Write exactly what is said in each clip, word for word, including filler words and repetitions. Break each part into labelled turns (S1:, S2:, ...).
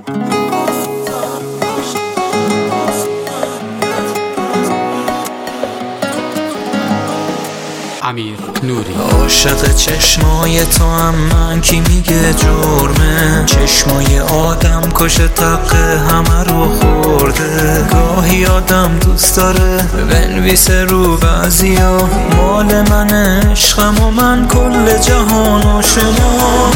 S1: امیر نوری.
S2: عاشق چشمای تو هم من کی میگه جرمه؟ چشمای آدم کش تقه همه رو خورده. گاهی آدم دوست داره بنویسه رو بعضیا مال من عشقم و من کل جهان و شما.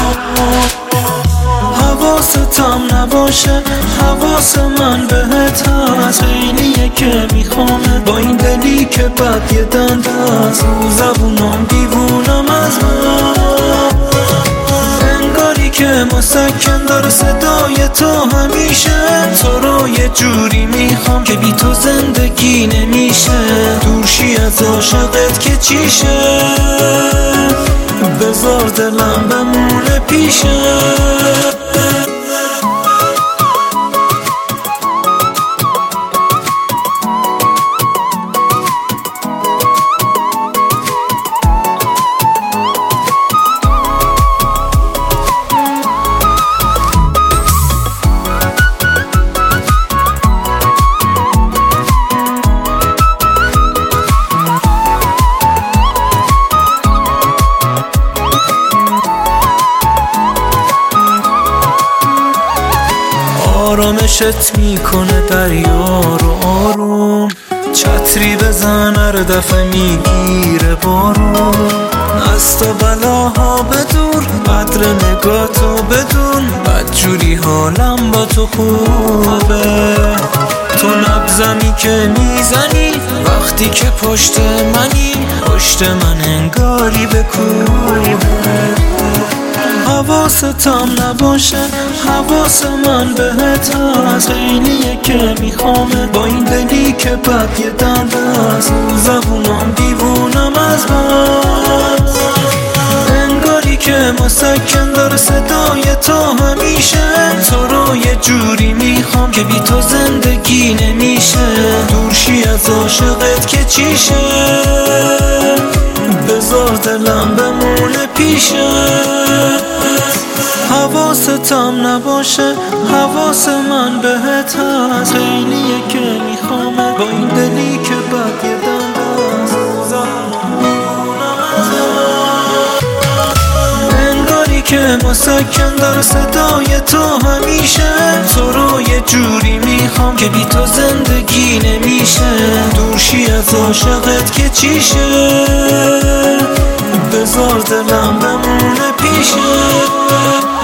S2: حواستم نباشه حواس من بهت هست، خیلیه که میخوامه با این دلی که بد یه دنده است. رو زبونم دیوونم از من، انگاری که مسکن داره صدای تو همیشه. تو رو یه جوری میخوام که بی تو زندگی نمیشه. دورشی از عاشقت که چیشه، بذار دلم بمونه پیشه. آرامشت میکنه دریا رو آروم، چتری بزن هر دفعه میگیره بارون. از تو بلاها بدور، قدر نگاتو بدون، بدجوری حالم با تو خوبه. تو نبزمی که میزنی وقتی که پشت منی، پشت من انگاری به کوه. حواستم نباشه حواس من بهت هست، خیلیه که میخوامه با این دلی که بد یه دنده است. رو زبونم دیوونم از من، انگاری که مسکن داره صدای تو همیشه. تو رو یه جوری میخوام که بی تو زندگی نمیشه. دورشی از عاشقت که چیشه، بذار دلم بمونه پیشه. حواستم نباشه حواس من بهت هست، خیلیه که میخوامه با این دلی که بد یه دنده است. انگاری که مسکن داره صدای تو همیشه. تو رو یه جوری میخوام که بی تو زندگی نمیشه. دورشی از عاشقت که چیشه، بذار دلم بمونه پیشه.